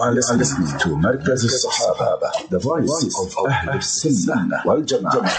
are listening to Markaz al-Sahaba, the voice of Ahl Sunnah wal Jama'ah.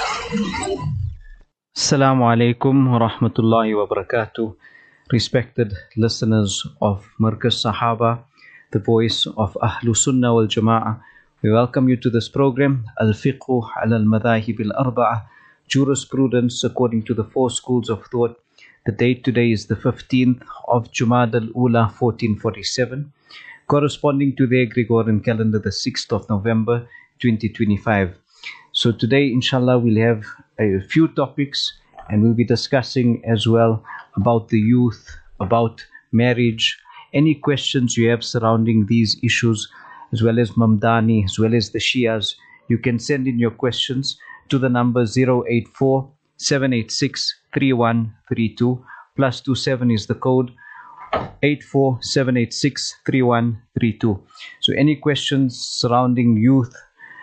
Assalamu alaikum wa rahmatullahi wa barakatuh. Respected listeners of Markaz Sahaba, the voice of Ahl Sunnah wal Jama'ah, we welcome you to this program, Al-Fiqh ala al-Madhahib al-Arba'ah, Jurisprudence according to the four schools of thought. The date today is the 15th of Jumada al-Ula 1447, corresponding to the Gregorian calendar, the 6th of November 2025. So today, inshallah, we'll have a few topics and we'll be discussing as well about the youth, about marriage, any questions you have surrounding these issues, as well as Mamdani, as well as the Shias. You can send in your questions to the number 084 786 3132, +27 is the code, 84 786 3132. So any questions surrounding youth,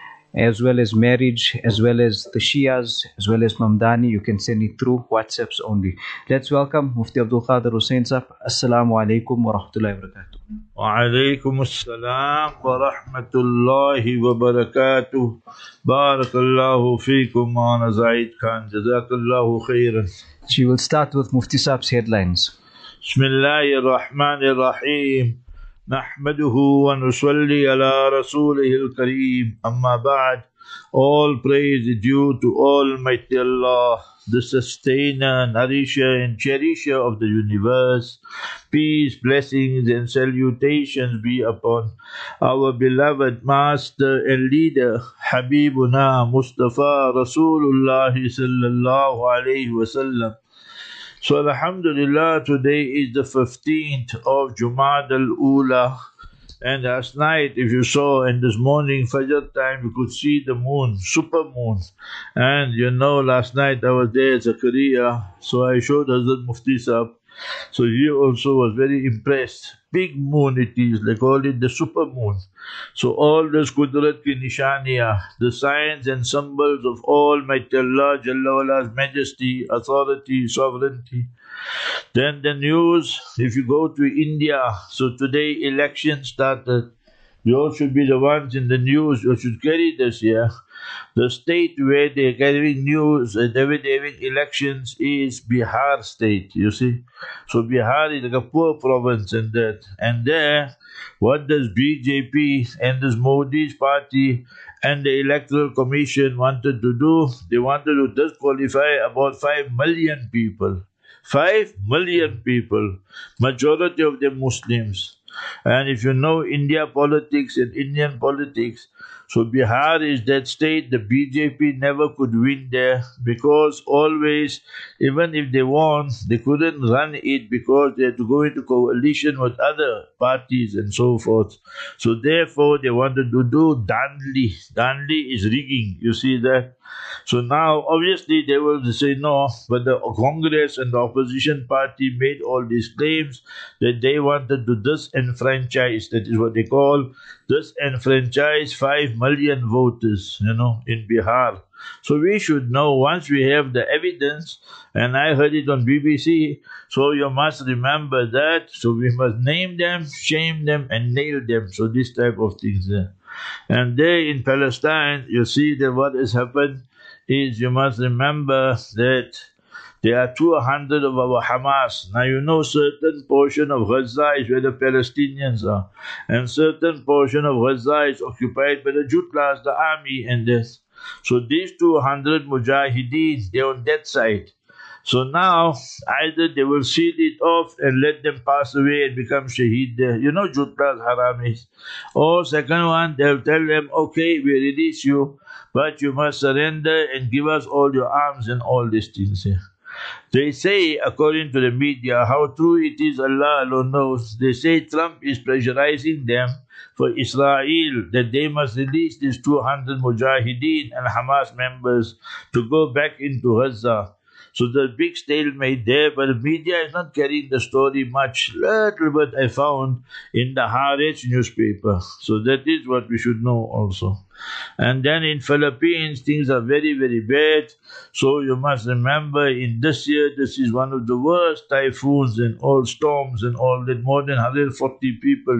as well as marriage, as well as the Shias, as well as Mamdani, you can send it through WhatsApps only. Let's welcome Mufti Abdul Qadir Hussain Sahab. Assalamu alaikum wa rahmatullahi wa barakatuh. Wa alaikum assalam wa rahmatullahi wa barakatuh. Barakallahu feekum Maulana Zaid Khan. Jazakallahu khairan. She will start with Mufti Sahab's headlines. Bismillahir Rahmanir Rahim. نحمده ونصلي على رسوله الكريم أما بعد. All praise is due to Almighty Allah, the sustainer, nourisher and cherisher of the universe. Peace, blessings and salutations be upon our beloved master and leader, Habibuna Mustafa Rasulullah sallallahu alayhi wa sallam. So alhamdulillah, today is the 15th of Jumada al-Ula, and last night, if you saw, and this morning Fajr time, you could see the moon, super moon. And you know, last night I was there at Zakaria, so I showed Hazrat Mufti Sahab. So he also was very impressed. Big moon it is, they call it the super moon. So all this Qudrat ki Nishaniya, the signs and symbols of Almighty Allah Jalla wala's majesty, authority, sovereignty. Then the news, if you go to India, so today election started. We all should be the ones in the news who should carry this here. The state where they're carrying news and they're having elections is Bihar state, you see. So Bihar is like a poor province in that. And there, what does BJP and this Modi's party and the Electoral Commission wanted to do? They wanted to disqualify about 5 million people. 5 million people, majority of them Muslims. And if you know India politics and Indian politics, so Bihar is that state the BJP never could win there, because always, even if they won, they couldn't run it because they had to go into coalition with other parties and so forth. So therefore they wanted to do Dandli. Dandli is rigging, you see that? So now obviously they will say no, but the Congress and the opposition party made all these claims that they wanted to disenfranchise, that is what they call disenfranchise 5 million voters, you know, in Bihar. So we should know once we have the evidence, and I heard it on BBC, so you must remember that. So we must name them, shame them and nail them. So this type of things there. And there in Palestine, you see that what has happened is, you must remember that there are 200 of our Hamas. Now you know certain portion of Gaza is where the Palestinians are, and certain portion of Gaza is occupied by the Jutlas, the army and this. So these 200 Mujahideen, they're on that side. So now, either they will seal it off and let them pass away and become shaheed there. You know Jutlas, Haramis. Or second one, they'll tell them, okay, we release you, but you must surrender and give us all your arms and all these things here. They say, according to the media, how true it is, Allah alone knows. They say Trump is pressurizing them for Israel that they must release these 200 Mujahideen and Hamas members to go back into Gaza. So there's big stalemate there, but the media is not carrying the story much. Little bit I found in the Haaretz newspaper. So that is what we should know also. And then in Philippines, things are very, very bad. So you must remember, in this year, this is one of the worst typhoons and all storms and all that. More than 140 people dead.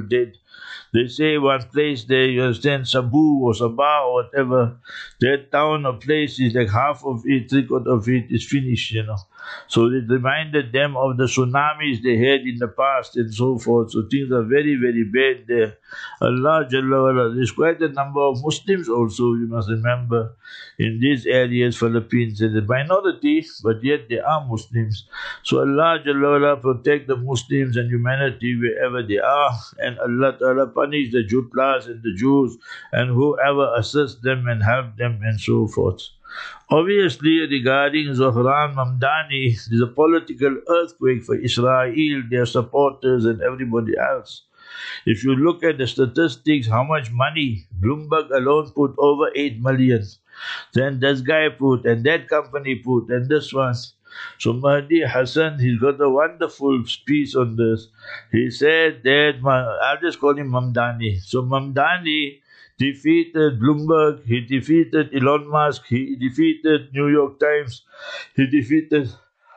They say one place there, you understand, Sabu or Sabah or whatever, that town or place is like half of it, three-quarters of it is finished, So it reminded them of the tsunamis they had in the past and so forth. So things are very, very bad there. Allah Jalla wala. There's quite a number of Muslims also, you must remember, in these areas, Philippines, and the minority, but yet they are Muslims. So Allah Jalla wala protect the Muslims and humanity wherever they are, and Allah Ta'ala punish the Jutlas and the Jews and whoever assists them and help them and so forth. Obviously, regarding Zohran Mamdani, there's a political earthquake for Israel, their supporters and everybody else. If you look at the statistics, how much money Bloomberg alone put, over 8 million. Then this guy put, and that company put, and this one. So Mahdi Hassan, he's got a wonderful piece on this. He said that, I'll just call him Mamdani. So Mamdani defeated Bloomberg, he defeated Elon Musk, he defeated New York Times, he defeated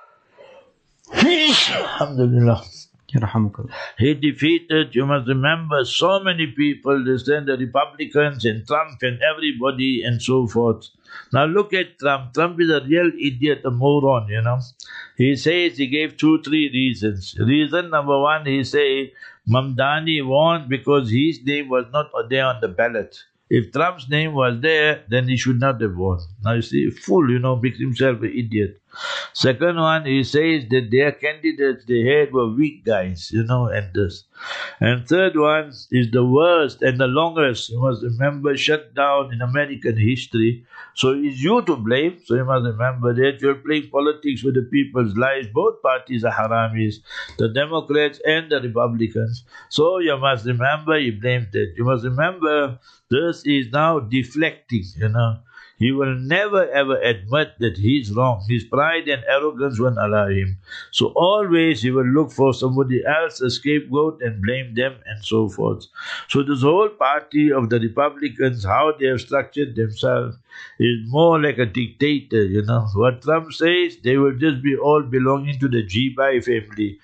Alhamdulillah. He defeated, you must remember, so many people, the Republicans and Trump and everybody and so forth. Now look at Trump. Trump is a real idiot, a moron, He says he gave 2-3 reasons. Reason number one, he said Mamdani won because his name was not there on the ballot. If Trump's name was there, then he should not have won. Now you see, fool, makes himself an idiot. Second one, he says that their candidates they had were weak guys, and this. And third one is the worst and the longest, you must remember, shutdown in American history. So it's you to blame. So you must remember that you're playing politics with the people's lives. Both parties are haramis, the Democrats and the Republicans. So you must remember, you blame that. You must remember, this is now deflecting, He will never ever admit that he's wrong. His pride and arrogance won't allow him. So always he will look for somebody else, a scapegoat, and blame them and so forth. So this whole party of the Republicans, how they have structured themselves, is more like a dictator, What Trump says, they will just be all belonging to the G-Bai family.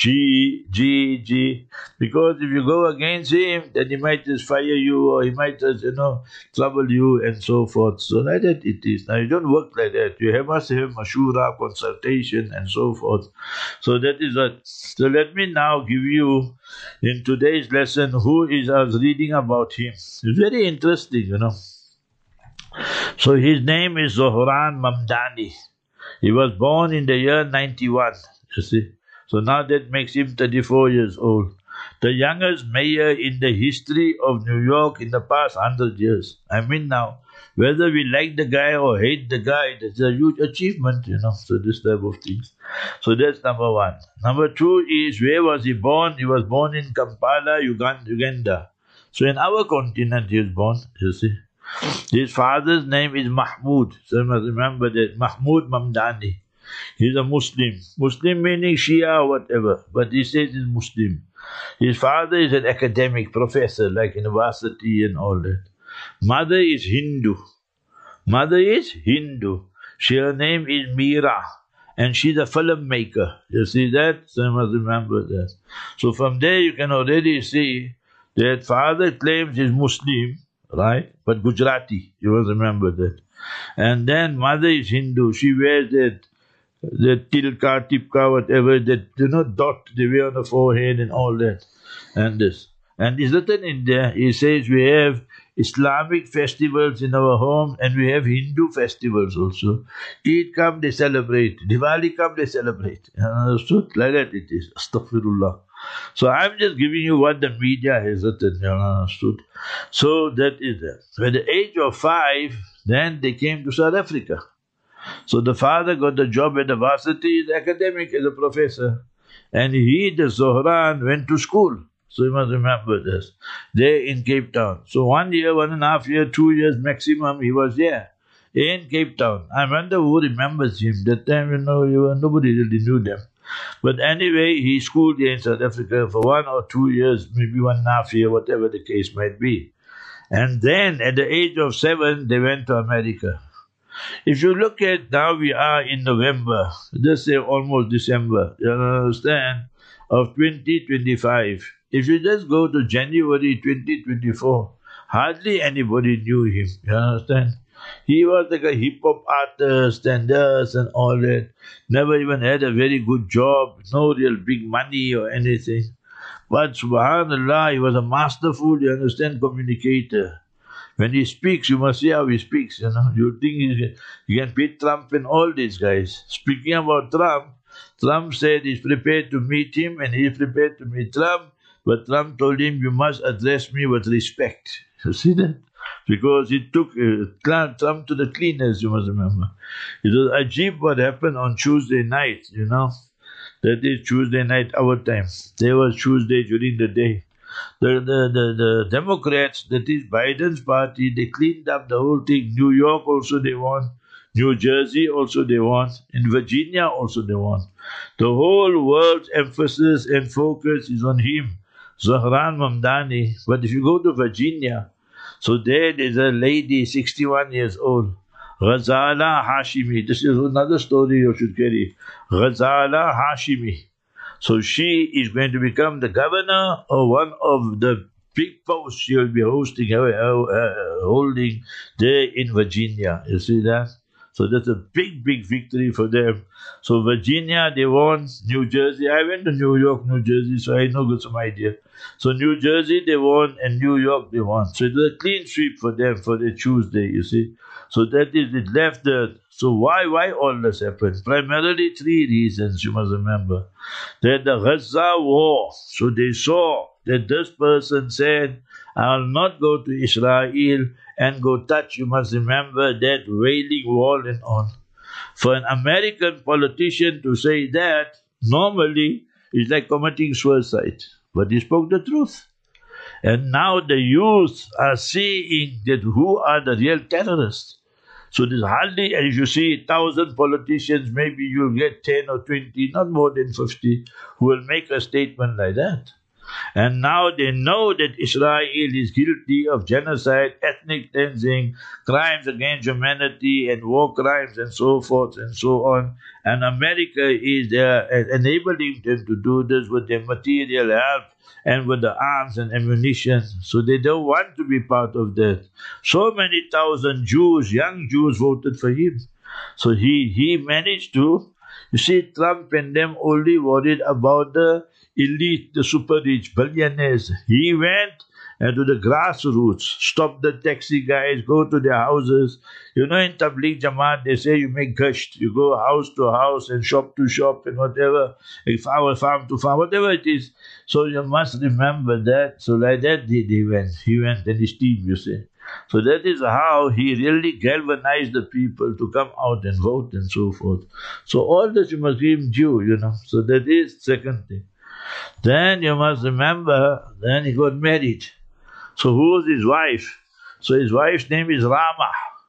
G. Because if you go against him, then he might just fire you or he might just, trouble you and so forth. So like that it is. Now you don't work like that. You must have mashura, consultation and so forth. So that is what. So let me now give you, in today's lesson, who is I was reading about him. It's very interesting, So his name is Zohran Mamdani. He was born in the year 91, you see. So now that makes him 34 years old. The youngest mayor in the history of New York in the past 100 years. I mean now, whether we like the guy or hate the guy, that's a huge achievement, So this type of things. So that's number one. Number two is, where was he born? He was born in Kampala, Uganda. So in our continent he was born, you see. His father's name is Mahmoud. So you must remember that. Mahmoud Mamdani. He's a Muslim. Muslim meaning Shia or whatever. But he says he's Muslim. His father is an academic professor, like university and all that. Mother is Hindu. Her name is Meera. And she's a filmmaker. You see that? So you must remember that. So from there you can already see that father claims he's Muslim, right? But Gujarati. You must remember that. And then mother is Hindu. She wears that tilka, tipka, whatever, that, dot they wear on the forehead and all that. And this. And it's written in there, he says we have Islamic festivals in our home and we have Hindu festivals also. Eid come, they celebrate. Diwali come, they celebrate. Understood? Like that it is. Astaghfirullah. So I'm just giving you what the media has written. Understood? So that is that. At the age of 5, then they came to South Africa. So the father got the job at the varsity, is academic as a professor. And he, the Zohran, went to school. So you must remember this. There in Cape Town. So 1 year, 1.5 years, 2 years maximum, he was there. In Cape Town. I wonder who remembers him. That time, nobody really knew them. But anyway, he schooled here in South Africa for 1 or 2 years, maybe 1.5 years, whatever the case might be. And then, at the age of 7, they went to America. If you look at, now we are in November, just say almost December, you understand, of 2025. If you just go to January 2024, hardly anybody knew him. You understand? He was like a hip-hop artist and this and all that. Never even had a very good job, no real big money or anything. But subhanallah, he was a masterful, you understand, communicator. When he speaks, you must see how he speaks, you know. You think you can beat Trump and all these guys. Speaking about Trump, Trump said he's prepared to meet him and he's prepared to meet Trump, but Trump told him, you must address me with respect. You see that? Because he took Trump to the cleaners, you must remember. It was ajib what happened on Tuesday night, you know. That is Tuesday night, our time. There was Tuesday during the day. The Democrats, that is Biden's party, they cleaned up the whole thing. New York also they won. New Jersey also they won. In Virginia also they won. The whole world's emphasis and focus is on him, Zohran Mamdani. But if you go to Virginia, so there's a lady, 61 years old, Ghazala Hashimi. This is another story you should carry. Ghazala Hashimi. So she is going to become the governor of one of the big posts she will be holding there in Virginia. You see that? So that's a big, big victory for them. So Virginia, they won. New Jersey, I went to New York, New Jersey, so I know some idea. So New Jersey, they won, and New York, they won. So it was a clean sweep for them for the Tuesday, you see. So that is, it left the... So why all this happened? Primarily three reasons, you must remember. That the Gaza war, so they saw that this person said, I'll not go to Israel and go touch, you must remember, that wailing wall and on. For an American politician to say that, normally, is like committing suicide. But he spoke the truth. And now the youth are seeing that who are the real terrorists. So there's hardly, and if you see 1,000 politicians, maybe you'll get 10 or 20, not more than 50, who will make a statement like that. And now they know that Israel is guilty of genocide, ethnic cleansing, crimes against humanity, and war crimes, and so forth and so on. And America is enabling them to do this with their material help and with the arms and ammunition. So they don't want to be part of that. So many thousand Jews, young Jews, voted for him. So he managed to, you see, Trump and them only worried about the elite, the super rich, billionaires. He went to the grassroots, stopped the taxi guys, go to their houses. You know, in Tabligh Jamaat, they say you make gasht. You go house to house and shop to shop and whatever, farm to farm, whatever it is. So you must remember that. So like that he went. He went and his team, you see. So that is how he really galvanized the people to come out and vote and so forth. So all this you must give him due, you know. So that is second thing. Then you must remember, then he got married. So who was his wife? So his wife's name is Rama,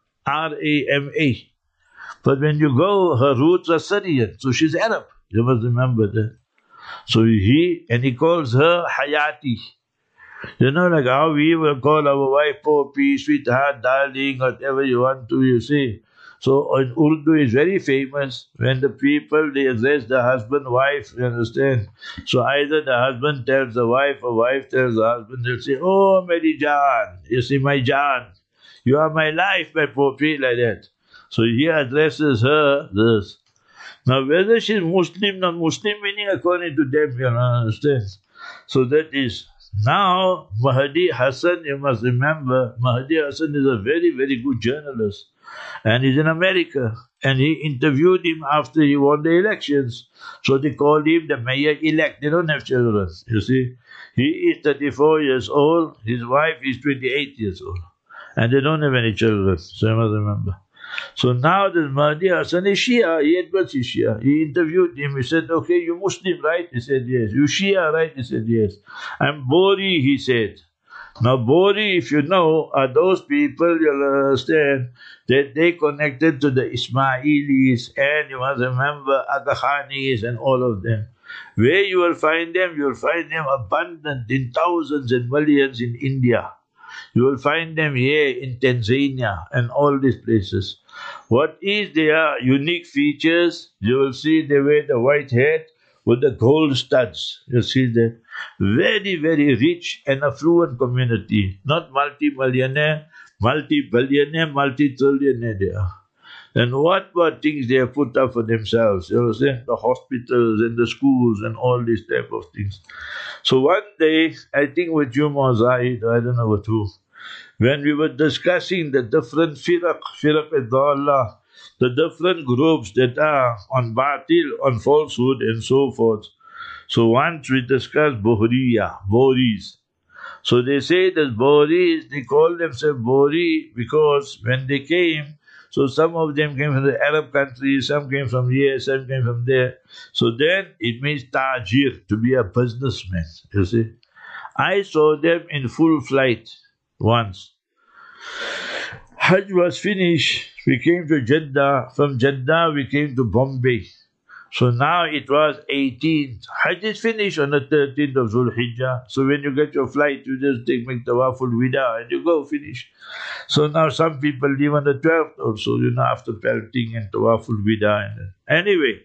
R-A-M-A. But when you go, her roots are Syrian, so she's Arab. You must remember that. So he calls her Hayati. You know, like how we will call our wife Poppy, sweetheart, darling, whatever you want to, you see. So in Urdu is very famous when the people, they address the husband, wife, you understand. So either the husband tells the wife or wife tells the husband, they'll say, oh, Mary Jaan, you see my Jaan, you are my life, my Poppy, like that. So he addresses her this. Now whether she's Muslim, non-Muslim, meaning according to them, you understand. So that is. Now Mahdi Hassan, you must remember, Mahdi Hassan is a very, very good journalist. And he's in America. And he interviewed him after he won the elections. So they called him the mayor-elect. They don't have children, you see. He is 34 years old. His wife is 28 years old. And they don't have any children. So you must remember. So now this Mahdi Hassan is Shia. He admits he's Shia. He interviewed him. He said, okay, you Muslim, right? He said, yes. You Shia, right? He said, yes. I'm Bori, he said. Now, Bori, if you know, are those people, you'll understand, that they connected to the Ismailis, and you must remember Aga Khanis and all of them. Where you will find them abundant in thousands and millions in India. You will find them here in Tanzania and all these places. What is their unique features? You will see they wear the white hat, with the gold studs. You see that? Very, very rich and affluent community. Not multi-millionaire, multi-billionaire, multi-trillionaire they are. And what things they have put up for themselves? You know, the hospitals and the schools and all these type of things. So one day, I think with you, Zahid, I don't know with who, when we were discussing the different firaq ad-dalla, the different groups that are on batil, on falsehood and so forth. So once we discussed Bohris. So they say that Bohris, they call themselves Bohri because when they came, so some of them came from the Arab countries, some came from here, some came from there. So then it means tajir, to be a businessman, you see. I saw them in full flight once. Hajj was finished. We came to Jeddah. From Jeddah, we came to Bombay. So now it was 18th. Hajj is finished on the 13th of Zulhijjah. So when you get your flight, you just make Tawaful Wida and you go finish. So now some people leave on the 12th also, after pelting and Tawaful Wida. Anyway,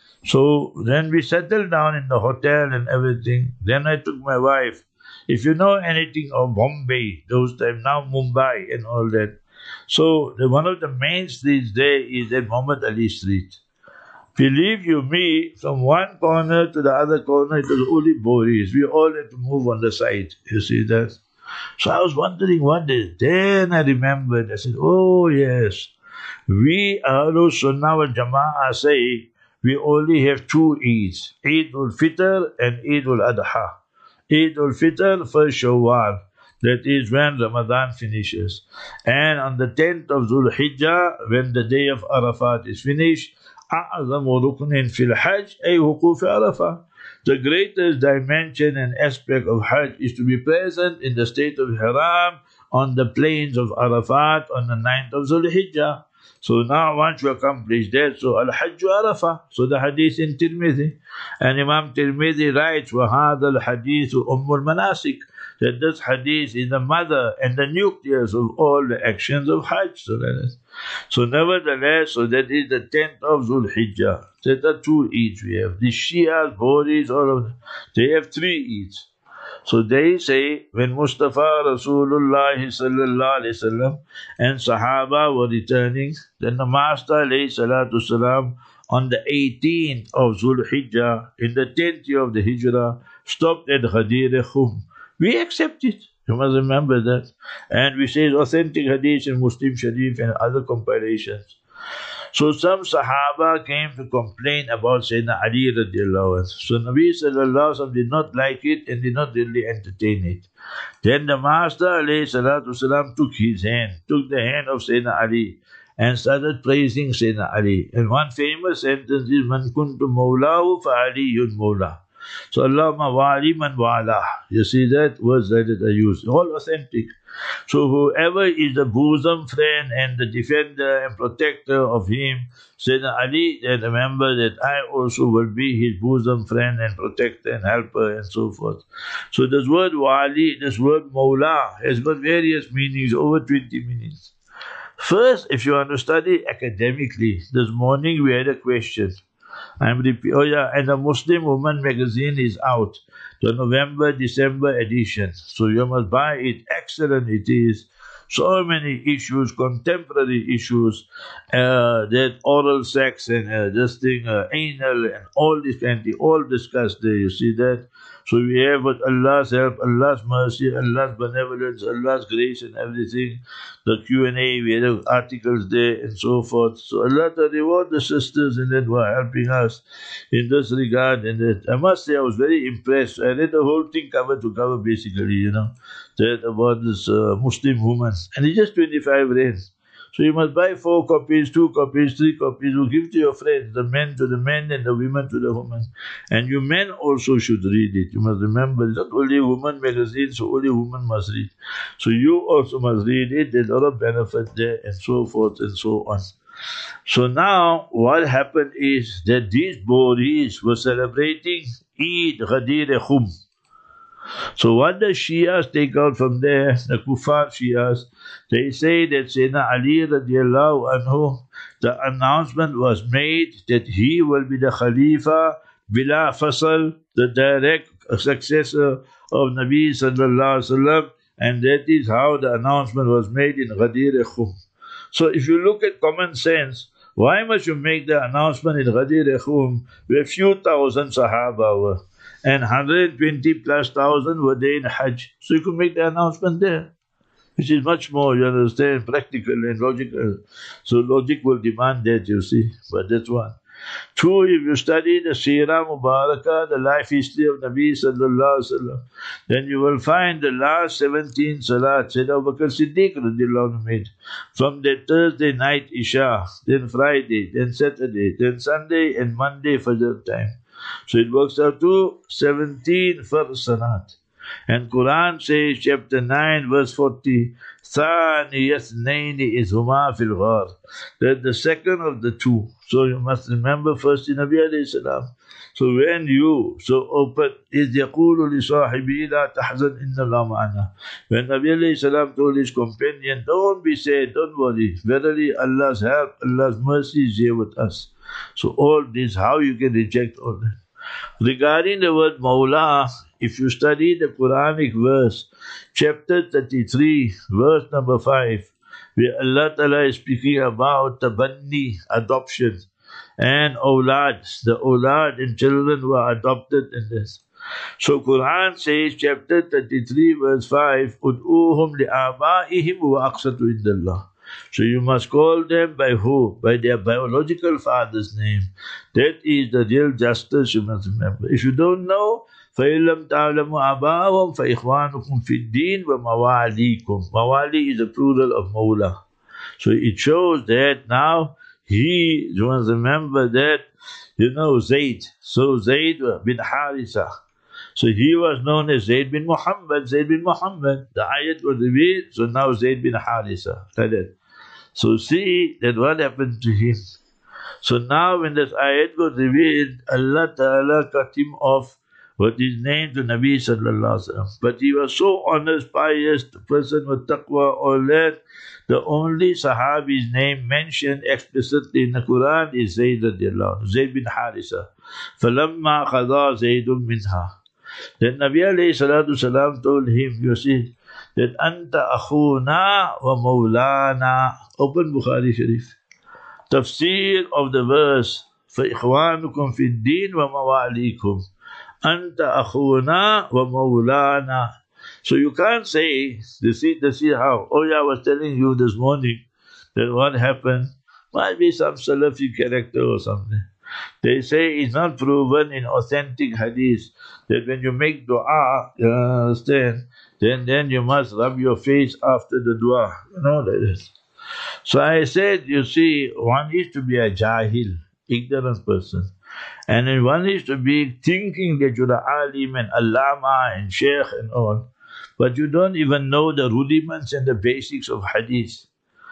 so then we settled down in the hotel and everything. Then I took my wife. If you know anything of Bombay, those times, now Mumbai and all that. So one of the main streets there is at Muhammad Ali Street. Believe you me, from one corner to the other corner, it was only Bohris. We all had to move on the side. You see that? So I was wondering what is. Then I remembered. I said, oh yes, we Ahlus Sunnah wal Jama'ah say we only have two Eids, Eid al-Fitr and Eid al-Adha. Eid al-Fitr for Shawwal. That is when Ramadan finishes. And on the 10th of Zulhijjah, when the day of Arafat is finished, أعظم ركن في الحج أي وقوف عرفة. The greatest dimension and aspect of Hajj is to be present in the state of Haram on the plains of Arafat on the 9th of Zulhijjah. So now once you accomplish that, so Al-Hajj Arafah. So the hadith in Tirmidhi. And Imam Tirmidhi writes, وَهَذَا الْحَدِيثُ أُمُّ الْمَنَاسِكِ, that this hadith is the mother and the nucleus of all the actions of Hajj. So nevertheless, so that is the 10th of Zulhijjah. That are two Eids we have. The Shias, Bohris, all of them, they have three Eids. So they say when Mustafa Rasulullah sallallahu alaihi wasallam and Sahaba were returning, then the Master alayhi salatu salam on the 18th of Zulhijjah in the 10th year of the Hijrah stopped at Ghadir Khum. We accept it. You must remember that. And we say authentic hadith in Muslim Sharif and other compilations. So some Sahaba came to complain about Sayyidina Ali radiallahu anhu. So Nabi sallallahu alaihi wasallam did not like it and did not really entertain it. Then the Master alayhi salatu wasalam took the hand of Sayyidina Ali and started praising Sayyidina Ali. And one famous sentence is, Man kuntu mawlahu fa aliyun mawla. So Allahumma wali man wala. You see that words that are used, all authentic. So whoever is the bosom friend and the defender and protector of him, Sayyidina Ali, then remember that I also will be his bosom friend and protector and helper and so forth. So this word wali, this word mawla has got various meanings, over 20 meanings. First, if you want to study academically, this morning we had a question. And the Muslim Woman magazine is out, the November-December edition. So you must buy it. Excellent it is. So many issues, contemporary issues, that oral sex and this thing, anal and all this kind of thing, all discussed there. You see that? So we have with Allah's help, Allah's mercy, Allah's benevolence, Allah's grace and everything. The Q&A, we have articles there and so forth. So Allah to reward the sisters in that who are helping us in this regard. And that, I must say I was very impressed. I read the whole thing cover to cover basically, that about this Muslim woman. And it's just 25 rands. So you must buy 4 copies, 2 copies, 3 copies. You give to your friends, the men to the men and the women to the women. And you men also should read it. You must remember, it's not only woman magazine, so only women must read. So you also must read it. There's a lot of benefit there and so forth and so on. So now what happened is that these Bohris were celebrating Eid Ghadir Khum. So what the Shias take out from there, the Kufar Shias, they say that Sayyidina Ali radiallahu anhu, the announcement was made that he will be the Khalifa Bila Fasal, the direct successor of Nabi sallallahu alaihi wasallam, and that is how the announcement was made in Ghadir Khum. So if you look at common sense, why must you make the announcement in Ghadir Khum where few thousand Sahaba were and 120 plus thousand were there in Hajj? So you could make the announcement there, which is much more, you understand, practical and logical. So logic will demand that, you see, but that's one. Two, if you study the Seerah Mubarakah, the life history of Nabi sallallahu alaihi wasallam, then you will find the last 17 Salat Sayyid Abu Bakr Siddiq radiallahu anhu made. From that Thursday night Isha, then Friday, then Saturday, then Sunday and Monday Fajr time. So it works out to 17 first Salat. And Quran says, chapter 9, verse 40, ثَانِيَ اثْنَيْنِ إِذْ هُمَا فِي الْغَارِ, that the second of the two. So you must remember first in Nabi alayhi salam. So when you open, إِذْ يَقُولُ لِصَاحِبِهِ لَا تَحْزَنْ إِنَّ اللَّهَ مَعَنَا. When Nabi alayhi salam told his companion, don't be sad, don't worry. Verily Allah's help, Allah's mercy is here with us. So all this, how you can reject all that. Regarding the word Mawla, if you study the Quranic verse, chapter 33, verse number 5, where Allah Ta'ala is speaking about tabanni, adoption, and awlad, the awlad and children who are adopted in this. So Quran says, chapter 33, verse 5, Ud'uhum li'abaihim wa aqsatu indallah. So you must call them by who? By their biological father's name. That is the real justice, you must remember. If you don't know, فَإِلَّمْ تَعْلَمُوا أَبَاهُمْ فَإِخْوَانُكُمْ فِي الدِّينِ وَمَوَالِيكُمْ. Mawali is a plural of Mawla. So it shows that now you must remember that, Zayd. So Zayd bin Harisa. So he was known as Zayd bin Muhammad, Zayd bin Muhammad. The ayat was revealed, so now Zayd bin Harisa. So see that what happened to him. So now when this ayat was revealed, Allah Ta'ala cut him off with his name to Nabi sallallahu alaihi wasallam. But he was so honest, pious, the person with taqwa, all that. The only Sahabi's name mentioned explicitly in the Quran is Zayd radiallahu anhu, Zayd bin Harisa. فَلَمَّا قَضَى زَيْدٌ مِنْهَا. Then Nabi alayhi salatu salam told him, you see, that Anta akhuna wa mawlana. Open Bukhari Sharif. Tafsir of the verse, فَإِخْوَانُكُمْ فِي الدِّينِ وَمَوَالِيكُمْ. Anta akhuna wa mawlana. So you can't say, this is how. Oh yeah, I was telling you this morning that what happened might be some Salafi character or something. They say it's not proven in authentic hadith that when you make dua, you understand, then you must rub your face after the dua. You know that is. So I said, you see, one is to be a jahil, ignorant person. And then one is to be thinking that you're an alim and allama and sheikh and all. But you don't even know the rudiments and the basics of hadith.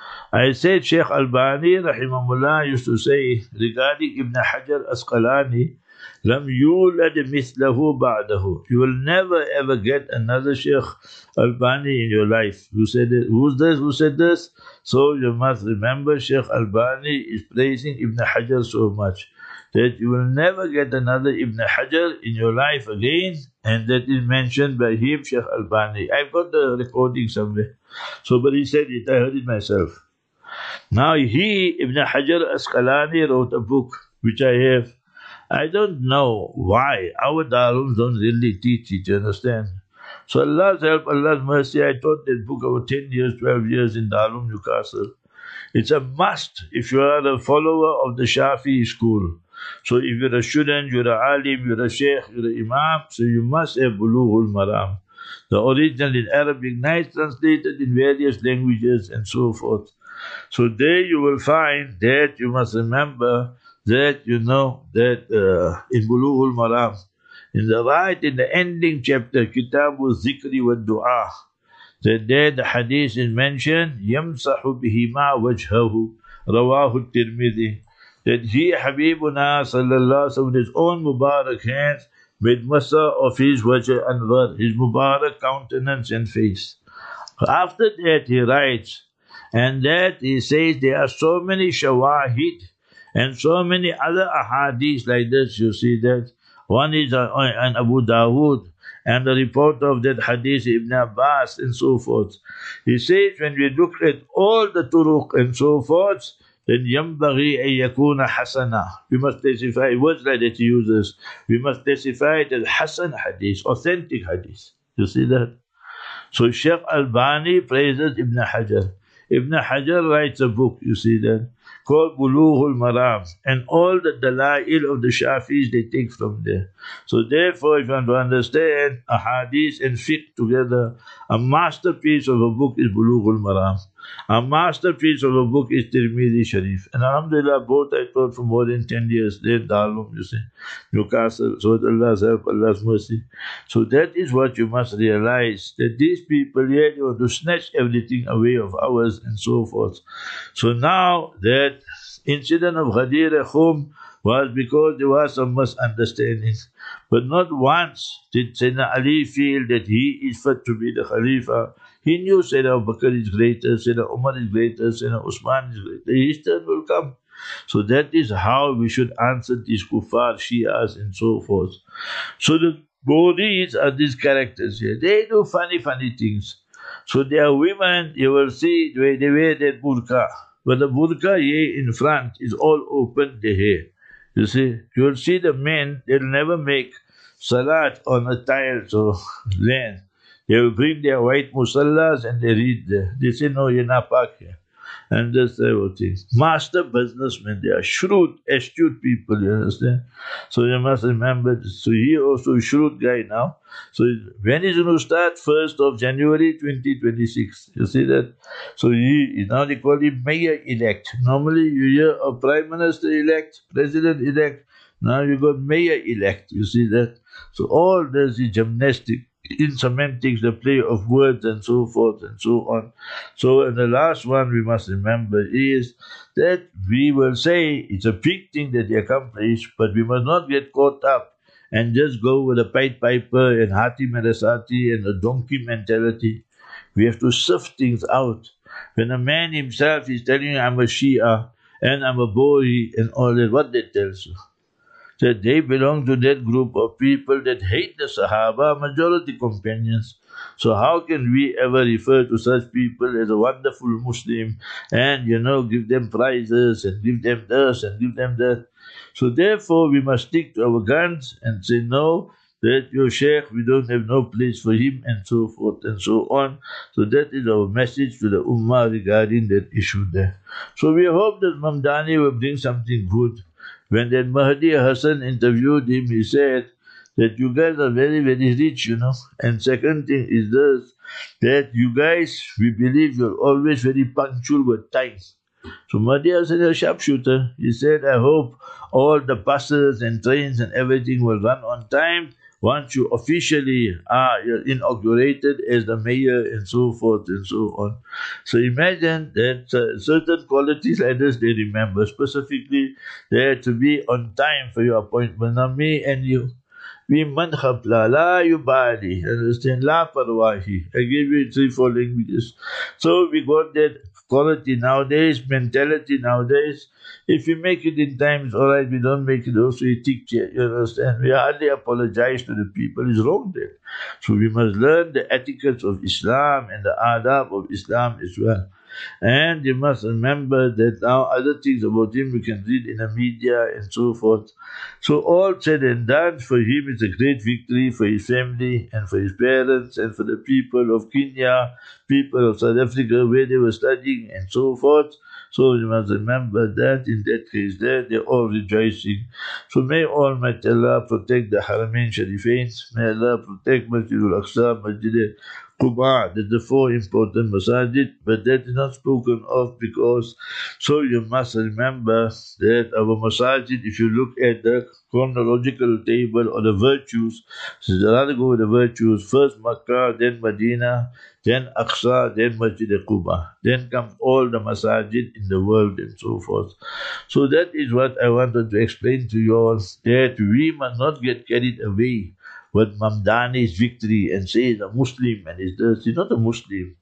I said Shaykh Albani rahimahullah used to say regarding Ibn Hajar Asqalani, Lam yulad mithlahu ba'dahu. You will never ever get another Shaykh Albani in your life. Who said it? Who's this? Who said this? So you must remember Shaykh Albani is praising Ibn Hajar so much that you will never get another Ibn Hajar in your life again, and that is mentioned by him, Shaykh Albani. I've got the recording somewhere. So, but he said it, I heard it myself. Now he, Ibn Hajar Asqalani, wrote a book, which I have. I don't know why. Our Darums don't really teach it, you understand? So Allah's help, Allah's mercy, I taught that book over 10 years, 12 years in Darum, Newcastle. It's a must if you are a follower of the Shafi'i school. So if you're a student, you're a alim, you're a sheikh, you're an imam, so you must have Bulughul Maram. The original in Arabic, nice translated in various languages and so forth. So there you will find that you must remember that, you know, that in Bulughul Maram, in the ending chapter, Kitabu Zikri wa Dua, that there the hadith is mentioned, يَمْسَحُ بِهِمَا وَجْهَهُ Rawahu Tirmidhi, that he, Habibuna sallallahu alaihi wasallam, with his own Mubarak hands, made masa of his wajh anwar, his Mubarak countenance and face. After that he writes, and that he says there are so many shawahid and so many other ahadith like this, you see that. One is on Abu Dawood, and the report of that hadith Ibn Abbas and so forth. He says when we look at all the turuq and so forth, then ينبغي أن يكون حسنا. We must specify words like that he uses. We must specify that Hasan hadith, authentic hadith. You see that? So Sheikh Albani praises Ibn Hajar. Ibn Hajar writes a book, you see that, called Bulughul Maram, and all the dalail of the Shafis they take from there. So therefore, if you want to understand a hadith and fiqh together, a masterpiece of a book is Bulughul Maram. A masterpiece of a book is Tirmidhi Sharif. And alhamdulillah, both I taught for more than 10 years. There in Darulum, you see, Newcastle, so with Allah's help, Allah's mercy. So that is what you must realize, that these people here, they want to snatch everything away of ours and so forth. So now that incident of Ghadir Khum was because there was some misunderstanding. But not once did Sayyidina Ali feel that he is fit to be the Khalifa. He knew Sayyidina Abu Bakr is greater, Sayyidina Umar is greater, Sayyidina Usman is greater. His turn will come. So that is how we should answer these kuffar, Shias and so forth. So the Bodhis are these characters here. They do funny things. So there are women, you will see the way they wear that burqa. But the burqa here in front is all open, the hair. You see, you will see the men, they'll never make salat on a tiles or land. They will bring their white musallas and they read there. They say, no, you're not back here. And that's everything. Master businessmen, they are shrewd, astute people, you understand? So you must remember this. So he also a shrewd guy now. So when is going to start? 1st of January 2026. You see that? So now they call him mayor-elect. Normally you hear a prime minister-elect, president-elect. Now you got mayor-elect. You see that? So all there's the gymnastic in semantics, the play of words and so forth and so on. So and the last one we must remember is that we will say it's a big thing that they accomplished, but we must not get caught up and just go with a Pied Piper and Hati Medasati and a donkey mentality. We have to sift things out. When a man himself is telling you, I'm a Shia and I'm a Bohri and all that, what that tells you? That they belong to that group of people that hate the Sahaba, majority companions. So how can we ever refer to such people as a wonderful Muslim and, give them prizes and give them this and give them that? So therefore we must stick to our guns and say, no, that your Sheikh, we don't have no place for him and so forth and so on. So that is our message to the Ummah regarding that issue there. So we hope that Mamdani will bring something good. When that Mahdi Hassan interviewed him, he said that you guys are very, very rich, And second thing is this, that you guys, we believe you're always very punctual with time. So Mahdi Hassan is a sharpshooter. He said, I hope all the buses and trains and everything will run on time once you officially are inaugurated as the mayor and so forth and so on. So imagine that certain qualities like this they remember. Specifically, they have to be on time for your appointment. Now me and you, we man khabla, la yubali, understand, la parwahi. I gave you 3-4 languages. So we got that quality nowadays, mentality nowadays. If we make it in time, it's alright. We don't make it also, you understand? We hardly apologize to the people. It's wrong there. So we must learn the etiquettes of Islam and the adab of Islam as well. And you must remember that now other things about him we can read in the media and so forth. So all said and done, for him it's a great victory for his family and for his parents and for the people of Kenya, people of South Africa where they were studying and so forth. So you must remember that in that case there, they're all rejoicing. So may Almighty Allah protect the Haramain Sharifain. May Allah protect Masjidul Aqsa, Masjid Quba, that's the 4 important masajid, but that is not spoken of because, so you must remember that our masajid, if you look at the chronological table or the virtues, so you rather go with the virtues, first Makkah, then Medina, then Aqsa, then Masjid Quba, then come all the masajid in the world and so forth. So that is what I wanted to explain to you all, that we must not get carried away with Mamdani's victory and say he's a Muslim and he's this. He's not a Muslim.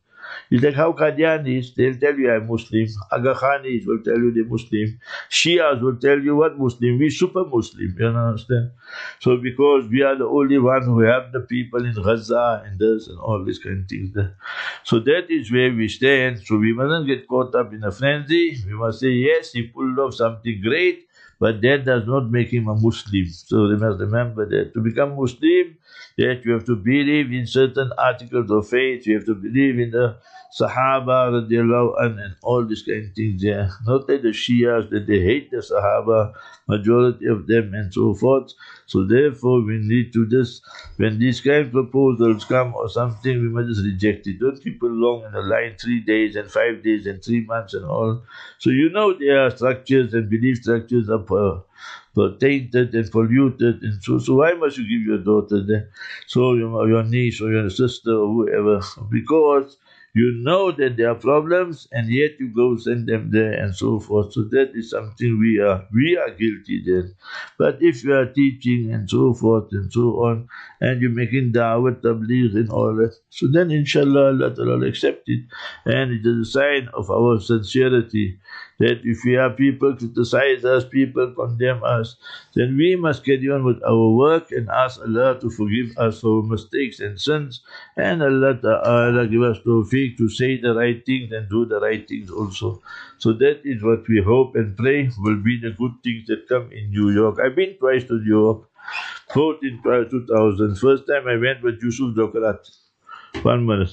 It's like how Qadianis, they'll tell you I'm Muslim. Aga Khanis will tell you they're Muslim. Shias will tell you what Muslim. We're super Muslim, you understand? So because we are the only one who have the people in Gaza and this and all these kind of things there. So that is where we stand. So we mustn't get caught up in a frenzy. We must say, yes, he pulled off something great, but that does not make him a Muslim. So they must remember that. To become Muslim, that you have to believe in certain articles of faith, you have to believe in the Sahaba radiallahu anhu and all these kind of things there. Not like the Shias that they hate the Sahaba, majority of them and so forth. So therefore we need to just, when these kind of proposals come or something, we must just reject it. Don't keep it long in the line 3 days and 5 days and 3 months and all. So you know there are structures and belief structures are tainted and polluted, and so why must you give your daughter there? So your niece or your sister or whoever, because you know that there are problems and yet you go send them there and so forth. So that is something we are guilty then. But if you are teaching and so forth and so on, and you're making da'wat, tabligh and all that, so then inshallah Allah will accept it. And it is a sign of our sincerity that if we are people criticize us, people condemn us, then we must carry on with our work and ask Allah to forgive us for mistakes and sins, and Allah Ta'ala give us tawfiq to say the right things and do the right things also. So that is what we hope and pray will be the good things that come in New York. I've been twice to New York, both in 2000. First time I went with Yusuf Dokrat. 1 minute.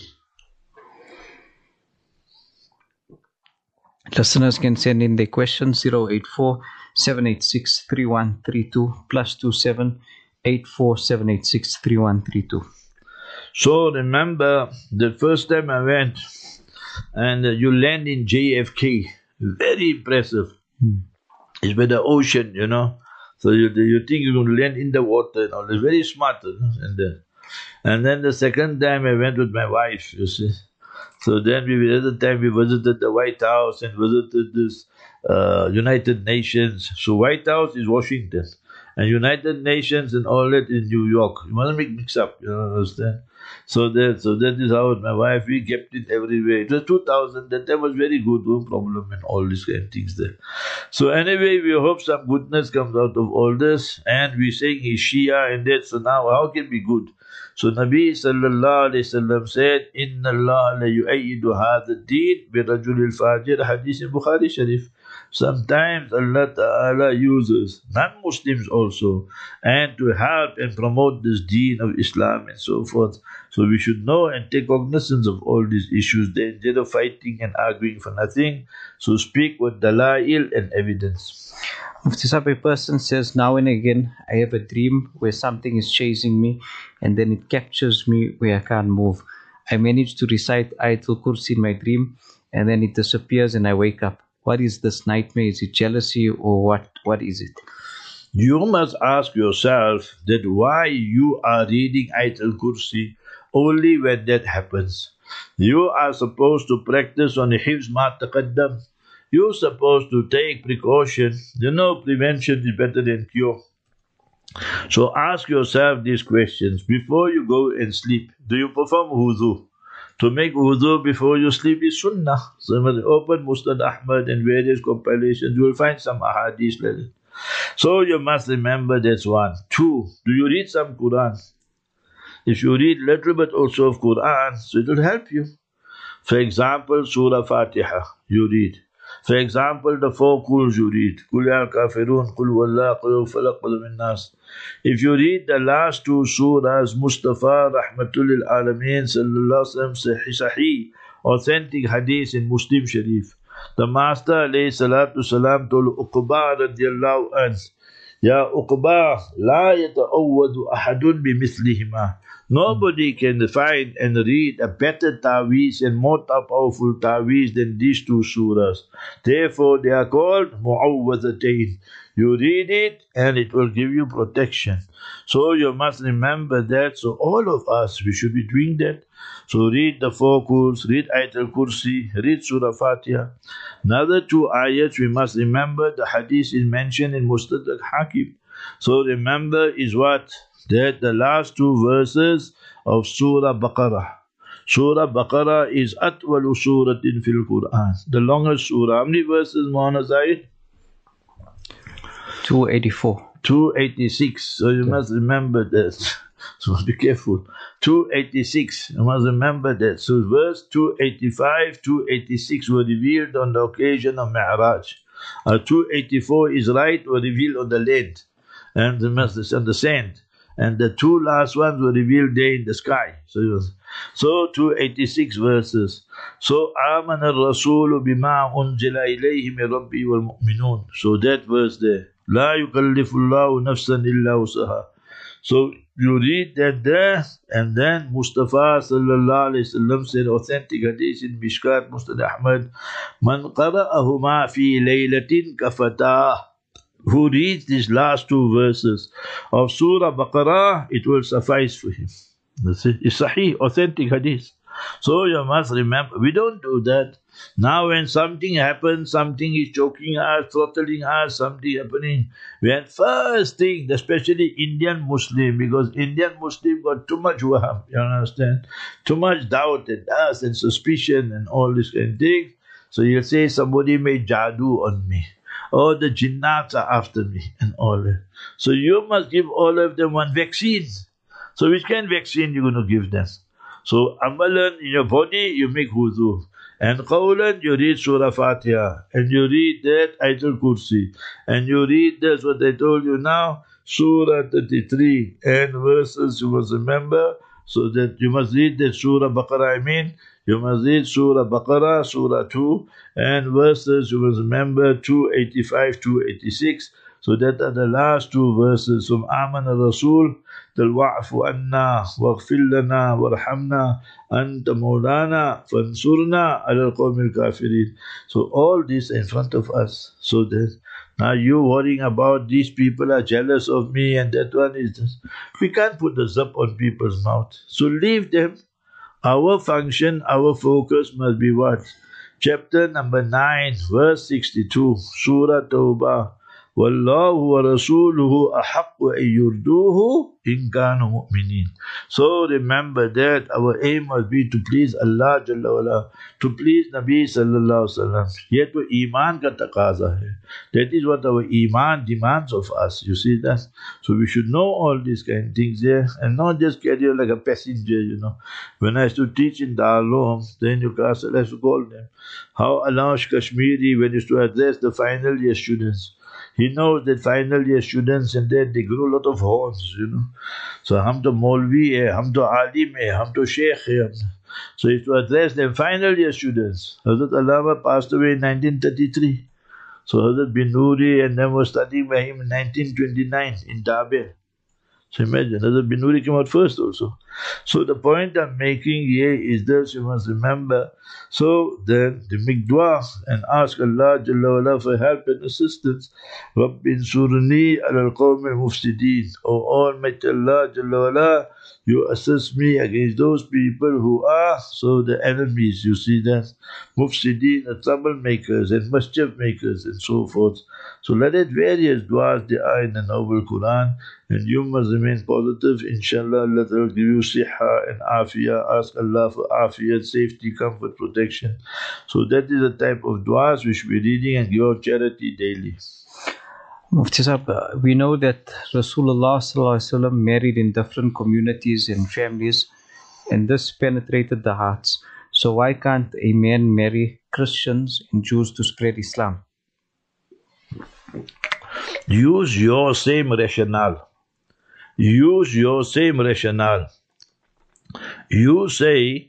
Listeners can send in their questions 084 786 3132 +27 84 786 3132. So remember the first time I went, and you land in JFK, very impressive. It's by the ocean, you know. So you think you're going to land in the water and all. It's very smart. And then the second time I went with my wife, you see. So then the other time we visited the White House and visited this United Nations. So White House is Washington, and United Nations and all that is New York. You mustn't mix up, you understand? So that is how my wife, we kept it everywhere. It was 2000, that was very good, no problem and all these kind of things there. So anyway, we hope some goodness comes out of all this, and we're saying he's Shia and that, so now how can be good? So Nabi sallallahu alayhi wasallam said, Inna Allah la yu'ayyidu hadha ad-deen bi rajulil fajir, hadith in Bukhari Sharif. Sometimes Allah Ta'ala uses non-Muslims also, and to help and promote this deen of Islam and so forth. So we should know and take cognizance of all these issues there, instead of fighting and arguing for nothing. So speak with dalail and evidence. Mufti Sahib, a person says, now and again I have a dream where something is chasing me and then it captures me where I can't move. I manage to recite Ayatul Kursi in my dream and then it disappears and I wake up. What is this nightmare? Is it jealousy or what is it? You must ask yourself that why you are reading Ayatul Kursi only when that happens. You are supposed to practice on the hifz ma taqaddam. You're supposed to take precaution. You know, prevention is better than cure. So ask yourself these questions. Before you go and sleep, do you perform wudu? To make wudu before you sleep is sunnah. So when you open Musnad Ahmad and various compilations, you will find some ahadith like it. So you must remember that's one. 2, do you read some Quran? If you read little bit also of Quran, so it will help you. For example, Surah Fatiha, you read. For example, the 4 Quls you read. Qul ya kafirun, Qul wallah, Qul falaq, Qul min nas. If you read the last 2 surahs, Mustafa Rahmatul lil Alameen Sallallahu Alaihi Wasallam Sahih, authentic hadith in Muslim Sharif. The Master alayhi salatu salam told Uqba radiyallahu anhu, Ya Uqba, la yata'awwadu ahadun bimithlihima. Nobody can find and read a better ta'weez and more powerful ta'weez than these 2 surahs. Therefore, they are called mu'awwazatayn. You read it and it will give you protection. So you must remember that. So all of us, we should be doing that. So read the 4 Quls, read Ayatul Kursi, read Surah Fatiha. Another 2 ayats we must remember. The hadith is mentioned in Mustadrak Hakim. So remember is what? That the last 2 verses of Surah Baqarah. Surah Baqarah is atwalu suratin fil Quran, the longest surah. How many verses, Maulana Zahid? 284. 286. So you must remember that. So be careful. 286. You must remember that. So verse 285, 286 were revealed on the occasion of Mi'raj. 284 is right, were revealed on the land and the sand. And the two last ones were revealed there in the sky. So 286 verses. So آمن الرسول بما أنزل إليه من ربي والمؤمنون. So that verse there. لا يكلف الله نفسا إلا وسعها. So you read that there, and then Mustafa sallallahu alayhi wasallam said, authentic hadith in Mishkat Musnad Ahmad, Man qara'ahuma fi laylatin kafatah. Who reads these last two verses of Surah Baqarah, it will suffice for him. That's it. It's sahih, authentic hadith. So you must remember, we don't do that. Now when something happens, something is choking us, throttling us, something happening, when first thing, especially Indian Muslim, because Indian Muslim got too much waham, you understand? Too much doubt and dust and suspicion and all this kind of thing. So you'll say somebody made jadoo on me. Oh, the jinnats are after me and all that. So you must give all of them one vaccine. So which kind of vaccine you're going to give them? So amalan, in your body, you make wudu. And qawlan, you read Surah Fatiha. And you read that Ayatul Kursi. And you read that's what I told you now, Surah 33. And verses you must remember. So that you must read that Surah Baqarah, you must read Surah Baqarah, Surah 2. And verses you must remember 285, 286. So that are the last two verses from Amana Rasul. وَاعْفُ عَنَّا وَاغْفِرْ لَنَا وَارْحَمْنَا أَنْتَ مَوْلَانَا فَانْصُرْنَا عَلَى الْقَوْمِ الْكَافِرِينَ. So all this in front of us. So that now you worrying about these people are jealous of me and that one is this. We can't put the zap on people's mouth. So leave them. Our function, our focus must be what? Chapter number 9, verse 62, Surah Tawbah. وَاللَّهُ وَرَسُولُهُ أَحَقُّ أَن يُرْدُوهُ إِن كَانُوا مُؤْمِنِينَ. So remember that our aim must be to please Allah Jalla wala, to please Nabi Sallallahu Alaihi Wasallam. Yet to Iman ka taqaza hai. That is what our Iman demands of us. You see that? So we should know all these kind of things there and not just carry on like a passenger, you know. When I used to teach in Darul, then you I used to call them. How Alash Kashmiri, when he used to address the final year students, he knows that final year students and then they grow a lot of horns, you know. So hum to Maulvi hai, hum to Alim hai, hum to Sheikh hai. So he to address them final year students. Hazrat Allama passed away in 1933. So Hazrat bin Nuri and them were studying by him in 1929 in Dabe. So imagine, Hazrat bin Nuri came out first also. So the point I'm making here is this, you must remember. So then they make dua and ask Allah Jalla wala for help and assistance. Rabbin surni ala al-qawm al-mufsideen. O Almighty Allah Jalla wala, you assist me against those people who are so the enemies. You see that? Mufsideen, the troublemakers and mischief makers and so forth. So let it various du'as there are in the Noble Quran, and you must remain positive. Inshallah, Allah will give you siha and afiyah. Ask Allah for afiyah, safety, comfort, protection. So that is the type of du'as we should be reading and give out charity daily. Mufti Sahib, we know that Rasulullah Sallallahu Alaihi Wasallam married in different communities and families, and this penetrated the hearts. So why can't a man marry Christians and Jews to spread Islam? Use your same rationale. Use your same rationale. You say,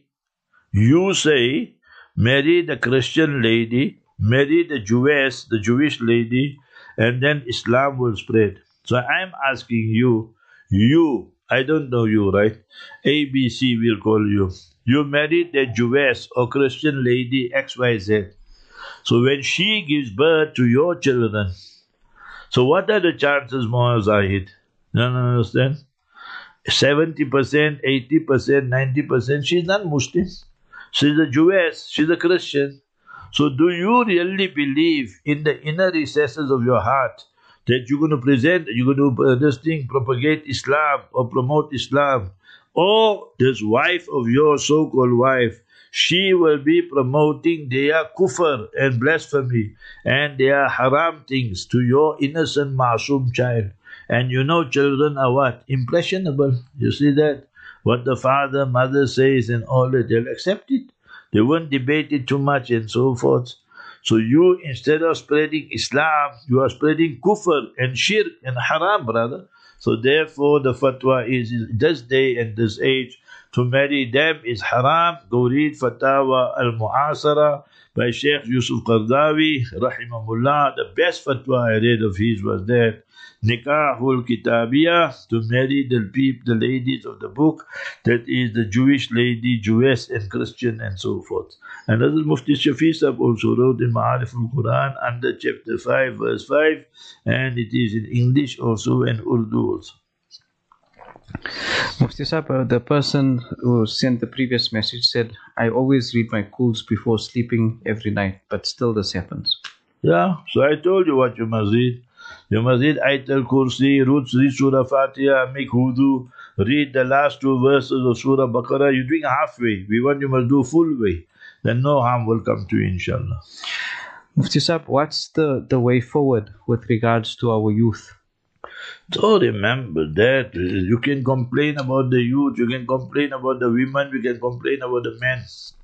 marry the Christian lady, marry the Jewish lady, and then Islam will spread. So I'm asking you, I don't know you, right? ABC will call you. You married the Jewish or Christian lady XYZ. So when she gives birth to your children, so what are the chances, Maulana Zahid? You understand? 70%, 80%, 90%, she's not Muslim. She's a Jewish, she's a Christian. So do you really believe in the inner recesses of your heart that you're going to propagate Islam or promote Islam or this wife of your so-called wife, she will be promoting their kufr and blasphemy and their haram things to your innocent masoom child. And you know children are what? Impressionable. You see that? What the father, mother says and all that, they'll accept it. They won't debate it too much and so forth. So you, instead of spreading Islam, you are spreading kufr and shirk and haram, brother. So therefore the fatwa is this day and this age, to marry them is haram. Go read Fatawa al-Mu'asara by Sheikh Yusuf Qardawi, rahimahullah. The best fatwa I read of his was that Nikahul Kitabiyah, to marry the ladies of the book, that is the Jewish lady, Jewess and Christian and so forth. And Hazrat Mufti Shafi Sahib also wrote in Ma'arif al-Quran under chapter 5 verse 5, and it is in English also and Urdu also. Mufti Sahib, the person who sent the previous message said, I always read my Quls before sleeping every night, but still this happens. Yeah, so I told you what you must read. You must read Ayatul Kursi, read Surah Fatiha, make wudu, read the last 2 verses of Surah Baqarah. You're doing halfway. We want you must do full way. Then no harm will come to you, inshallah. Mufti Sahib, what's the way forward with regards to our youth? So remember that you can complain about the youth, you can complain about the women, you can complain about the men.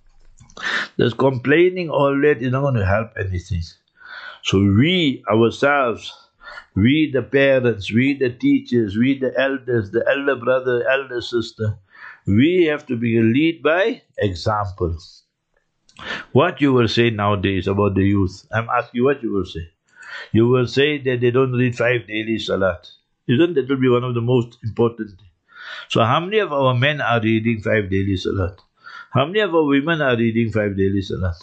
There's complaining all that is not going to help anything. So we ourselves, we the parents, we the teachers, we the elders, the elder brother, elder sister, we have to be lead by example. What you will say nowadays about the youth, I'm asking you what you will say. You will say that they don't read 5 daily salat. Isn't that will be one of the most important things? So how many of our men are reading 5 daily salat? How many of our women are reading 5 daily salat?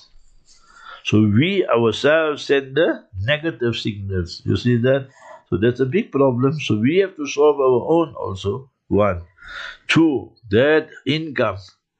So we ourselves send the negative signals. You see that? So that's a big problem. So we have to solve our own also. 1. 2, that income.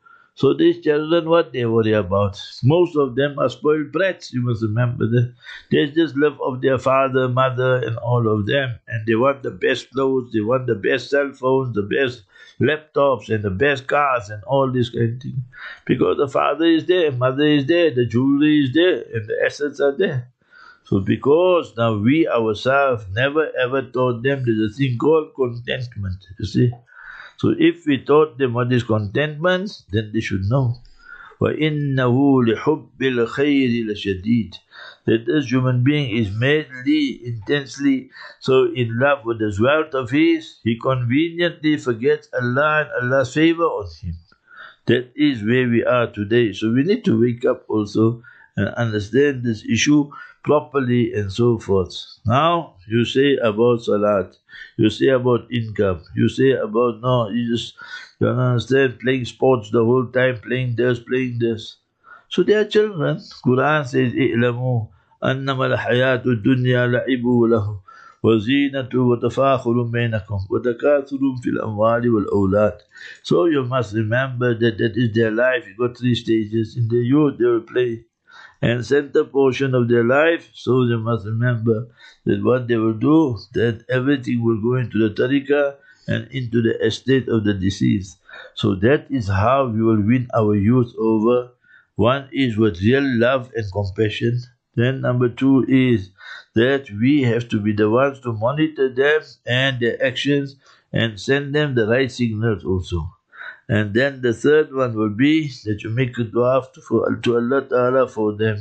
So these children, what they worry about? Most of them are spoiled brats, you must remember that. They just live off their father, mother and all of them. And they want the best clothes, they want the best cell phones, the best laptops and the best cars and all this kind of thing. Because the father is there, mother is there, the jewelry is there and the assets are there. So because now we ourselves never ever taught them there's a thing called contentment, you see. So if we taught them what is contentment, then they should know. وَإِنَّهُ لِحُبِّ الْخَيْرِ لَشَدِيدٌ. That this human being is madly, intensely, so in love with this wealth of his, he conveniently forgets Allah and Allah's favor on him. That is where we are today. So we need to wake up also and understand this issue properly and so forth. Now, you say about salat, you say about income, you say about, no, you don't understand, playing sports the whole time, playing this. So they are children. Quran says, إِعْلَمُوا أَنَّمَا الْحَيَاةُ الدُّنْيَا لَعِبٌ لَهُ وَزِينَةٌ وَتَفَاخُرٌ بَيْنَكُمْ وَتَكَاثُرٌ فِي الْأَمْوَالِ وَالْأَوْلَادِ. So you must remember that that is their life. You got 3 stages. In the youth, they will play. And center portion of their life, so they must remember that what they will do, that everything will go into the tariqah and into the estate of the deceased. So that is how we will win our youth over. 1 is with real love and compassion. Then number 2 is that we have to be the ones to monitor them and their actions and send them the right signals also. And then the 3rd one will be that you make a dua to Allah Ta'ala for them.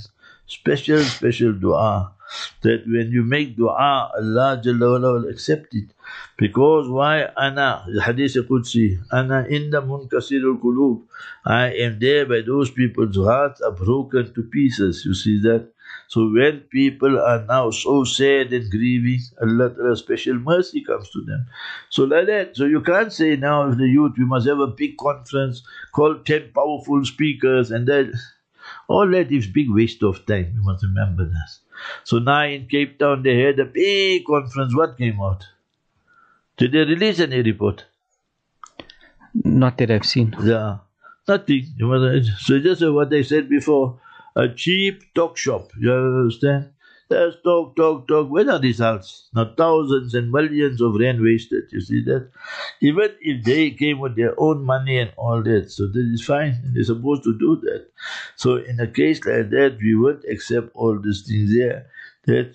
Special dua. That when you make dua, Allah Jalla wala will accept it. Because why? Ana, the Hadith Qudsi, Ana inda munkasirul qulub. I am there by those people's hearts are broken to pieces. You see that? So when people are now so sad and grieving, Allah Ta'ala special mercy comes to them. So like that. So you can't say now, if the youth, we must have a big conference, call 10 powerful speakers, and that. All that is big waste of time. You must remember that. So now in Cape Town, they had a big conference. What came out? Did they release any report? Not that I've seen. Yeah, nothing. You must, so just what I said before, a cheap talk shop. You understand? Just talk. Where are results? Now thousands and millions of rand wasted. You see that? Even if they came with their own money and all that, so that is fine. And they're supposed to do that. So in a case like that, we won't accept all these things there. That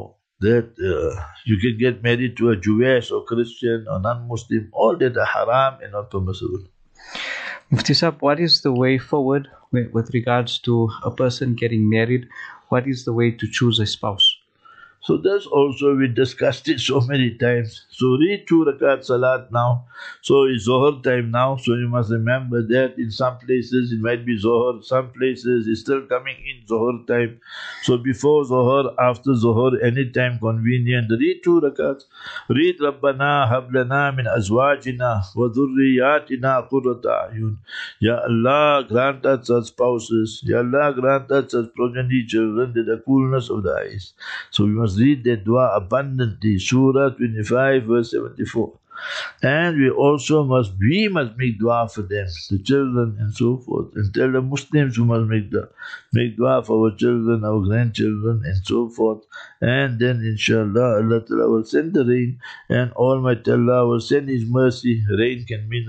that you can get married to a Jewish or Christian or non-Muslim. All that are haram and not permissible. Mufti Sahib, what is the way forward with regards to a person getting married? What is the way to choose a spouse? So that's also, we discussed it so many times. So read 2 rakat salat now. So it's Zohar time now. So you must remember that in some places it might be Zohar. Some places it's still coming in Zohar time. So before Zohar, after Zohar, anytime convenient. Read 2 rakats. Read Rabbana hablana min azwajina wa dhurriyatina qurrata ayun. Ya Allah, grant us such spouses. Ya Allah, grant us such progeny children, the coolness of the eyes. So we must read that dua abundantly. Surah 25 verse 74. And we must make dua for them, the children and so forth. And tell the Muslims who must make dua for our children, our grandchildren and so forth. And then inshallah Allah Ta'ala will send the rain, and Almighty Allah will send His mercy. Rain can mean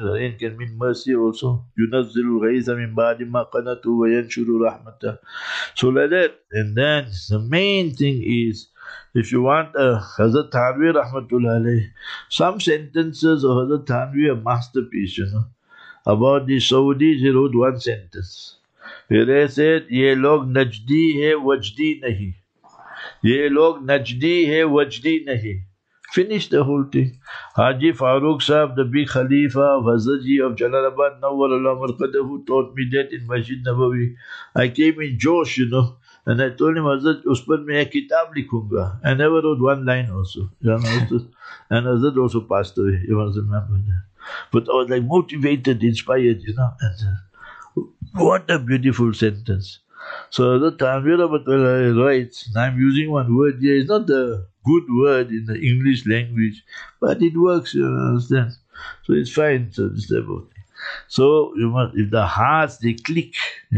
mercy also. Yunazzilu ghaytha min ba'di ma qanatu wa yanshuru rahmatah. So like that. And then the main thing is, if you want Hazrat Thanvi Rahmatullah alayhi, some sentences of Hazrat Thanvi are masterpiece, About the Saudis, he wrote one sentence. He said, Ye log najdi hai wajdi nahi. Ye log najdi hai wajdi nahi. Finish the whole thing. Haji Farooq Sahib, the big Khalifa of Hazrat of Jalalabad, Nawwar Allah Marqadahu, taught me that in Masjid Nabawi. I came in Josh, And I told him, Hazrat, उस पर मैं एक किताब लिखूंगा. I never wrote one line also. And Hazrat also passed away. You must remember that. But I was like motivated, inspired, And what a beautiful sentence. So Hazrat Thanvi Rahmatullah writes, and I'm using one word here. It's not a good word in the English language, but it works, you understand. So it's fine. So this type of thing. So if the hearts, they click,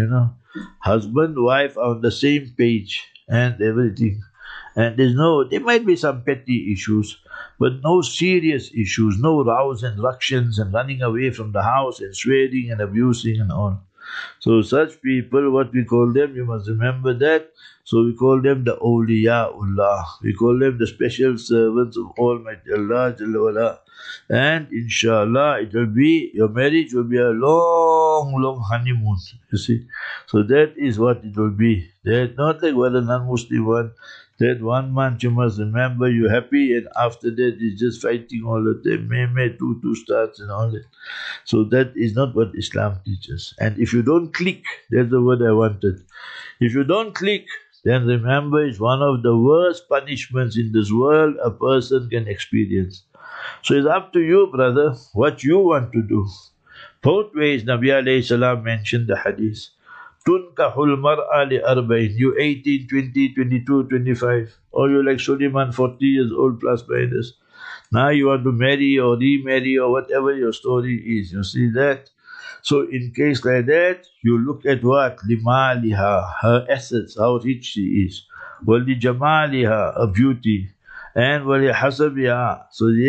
husband, wife are on the same page and everything. And there might be some petty issues, but no serious issues, no rows and ructions and running away from the house and swearing and abusing and all. So such people, what we call them, you must remember that. So we call them the awliyaullah. We call them the special servants of Almighty Allah Jalla wala. And inshallah, your marriage will be a long, long honeymoon, you see. So that is what it will be. That not like what a non-Muslim one, that 1 month you must remember you're happy, and after that it's just fighting all the time, two starts and all that. So that is not what Islam teaches. And if you don't click, that's the word I wanted. If you don't click, then remember it's one of the worst punishments in this world a person can experience. So it's up to you, brother, what you want to do. Both ways, Nabi alayhi salam mentioned the hadith. Tunkahul mar'a li arba'in. You 18, 20, 22, 25. Or you like Suleiman, 40 years old plus minus. Now you want to marry or remarry or whatever your story is. You see that? So in case like that, you look at what? Limaliha, her assets, how rich she is. Wali jamaliha, her beauty. And wali hasabiha.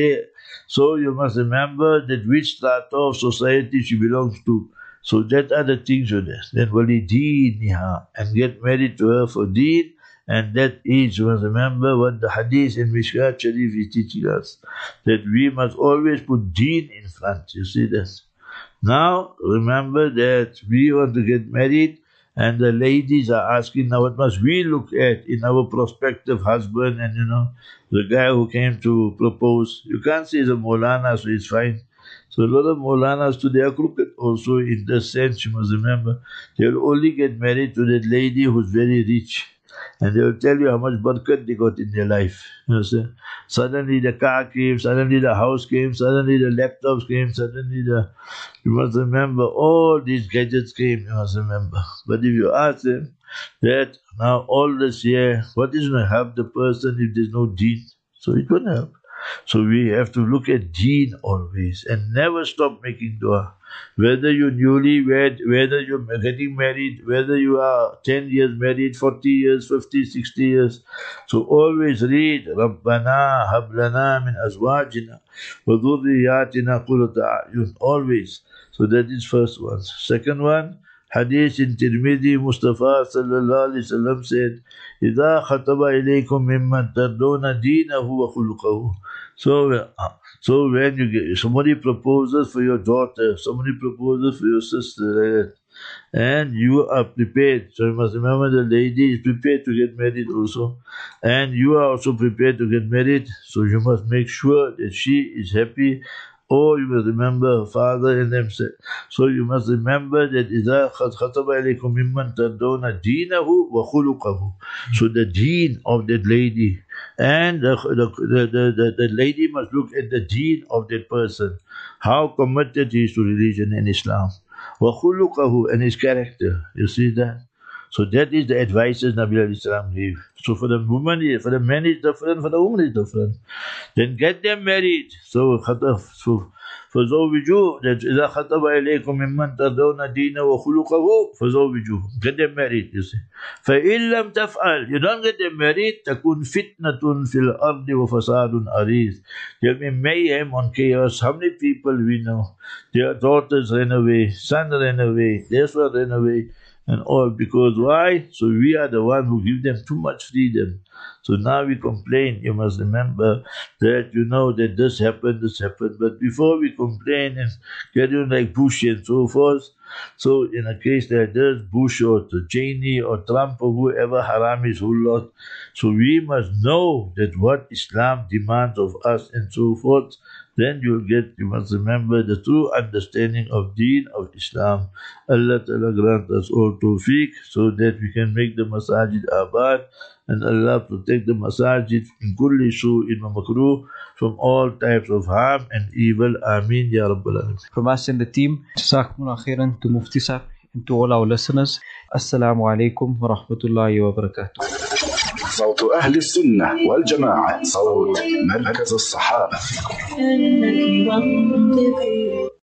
So you must remember that which strata of society she belongs to. So that are the things you do. Then wali deeniha, and get married to her for deen. And that is, you must remember what the hadith in Mishkat Sharif is teaching us. That we must always put deen in front. You see that? Now, remember that we want to get married, and the ladies are asking, now what must we look at in our prospective husband, and the guy who came to propose. You can't say he's a Maulana, so it's fine. So a lot of Maulanas today are crooked also in the sense, you must remember. They will only get married to that lady who's very rich. And they will tell you how much barakat they got in their life. Suddenly the car came, suddenly the house came, suddenly the laptops came, you must remember, all these gadgets came, you must remember. But if you ask them that now all this year, what is going to help the person if there's no deen? So it won't help. So we have to look at deen always and never stop making dua. Whether you're newlywed, whether you're getting married, whether you are 10 years married, 40 years, 50, 60 years. So always read, Rabbana hablana min azwajina wa dhurriyatina qurrata a'yun. Always. So that is first one. Second one, Hadith in Tirmidhi, Mustafa sallallahu alaihi wasallam said, إِذَا خَطَبَ إِلَيْكُم مِّمَّن تَرْضَوْنَ دِينَهُ وَخُلُقَهُ. So when you get, somebody proposes for your daughter, somebody proposes for your sister, and you are prepared. So you must remember the lady is prepared to get married also, and you are also prepared to get married. So you must make sure that she is happy. Or you must remember her father and them said. So you must remember that إِذَا خَطَبَ إِلَيْكُم مِّمَّن تَرْضَوْنَ دِينَهُ وَخُلُقَهُ. So the deen of that lady, and the lady must look at the deen of that person, how committed he is to religion and Islam. وَخُلُقَهُ, and his character. You see that? So that is the advices Nabi alayhi salam gave. So for the woman, for the man is different, for the woman is different. Then get them married. So فَزَوْجُوا, that إِذَا خَطَبَ إِلَيْكُم مِّمَّن تَرْضَوْنَ دِينَهُ وَخُلُقَهُ فَزَوْجُوهُ. Get them married, you see. فَإِن لَمْ تَفْعَلْ, you don't get them married, تَكُنْ فِتْنَةٌ فِي الْأَرْضِ وَفَسَادٌ أَرِيضٌ. There will be mayhem on chaos. How many people we know? Their daughters ran away, son ran away, this one ran away. And all because why? So we are the one who give them too much freedom. So now we complain. You must remember that you know that this happened. But before we complain and get in like Bush and so forth, so in a case like this, Bush or Cheney or Trump or whoever, haram is whole lot. So we must know that what Islam demands of us and so forth. Then you must remember the true understanding of Deen of Islam. Allah Ta'ala grant us all tawfiq so that we can make the masajid abad, and Allah protect the masajid in kulli su'in wa makruh, from all types of harm and evil. Ameen Ya Rabbal Alamin. From us and the team, Jazakumullah khairan to Mufti Sahib and to all our listeners. Assalamu alaikum wa rahmatullahi wa barakatuh. صوت أهل السنة والجماعة، صوت مركز الصحابة.